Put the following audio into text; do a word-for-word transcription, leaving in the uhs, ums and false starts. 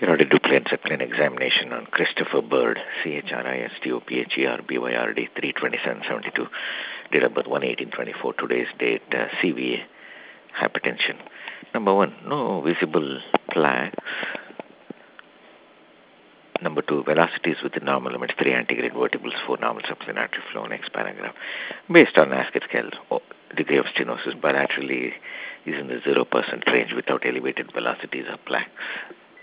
Carotid Doppler encephalitis examination on Christopher Bird, C H R I S T O P H E R B Y R D, three twenty-seven seventy-two, date of birth one eighteen twenty-four, today's date, uh, C V A, hypertension. Number one, no visible plaques. Number two, velocities within normal limits, three antegrade vertebrals, four normal subclinic artery flow, next paragraph. Based on Ascot scale, oh, degree of stenosis bilaterally is in the zero percent range without elevated velocities or plaques.